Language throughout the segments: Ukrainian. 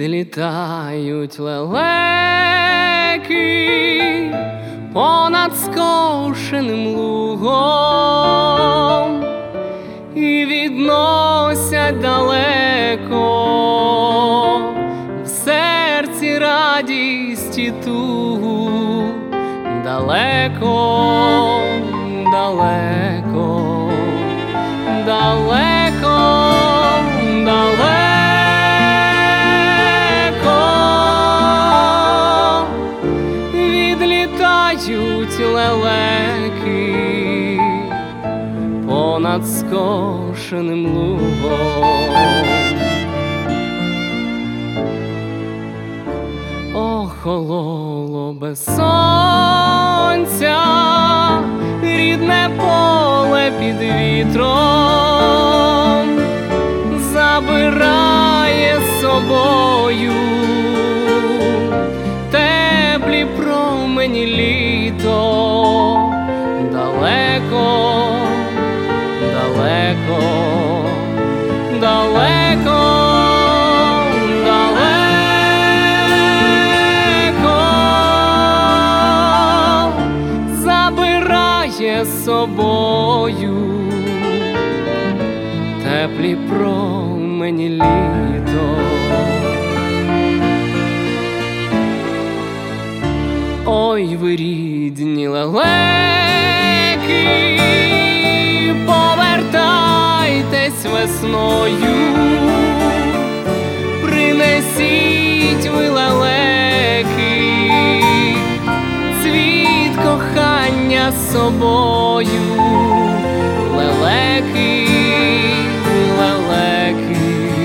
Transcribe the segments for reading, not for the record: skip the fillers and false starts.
Відлітають лелеки понад скошеним лугом і відносять далеко в серці радість і тугу, далеко, далеко, далеко, далеко. Відлітають лелеки понад скошеним лугом. Охололо без сонця рідне поле під вітром, забирає з собою теплі промені літо. Далеко, далеко, далеко, далеко забирає з собою теплі промені літо. Ой, ви рідні лелеки, повертайтесь весною, принесіть ви лелеки, цвіт кохання з собою. Лелеки, лелеки,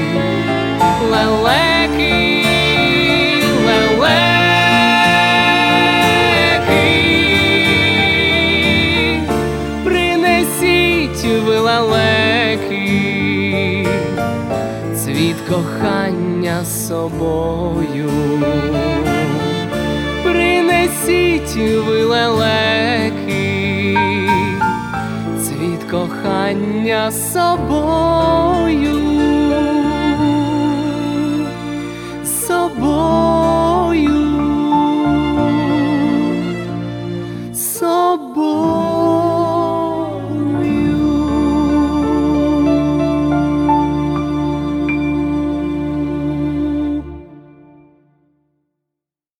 лелеки, ви лелеки, цвіт кохання з собою. Принесіть ви лелеки, цвіт кохання з собою.